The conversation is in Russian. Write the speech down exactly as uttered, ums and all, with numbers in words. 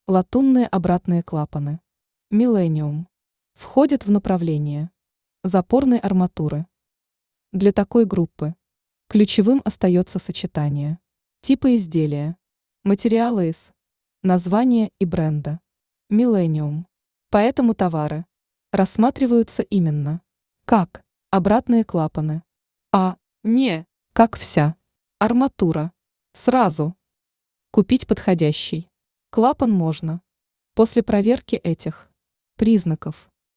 Латунные обратные клапаны. Millennium. Входит в направление запорной арматуры. Для такой группы ключевым остается сочетание типа изделия, материала из, названия и бренда. Millennium. Поэтому товары рассматриваются именно как обратные клапаны, а не как вся арматура. Сразу купить подходящий клапан можно после проверки этих признаков.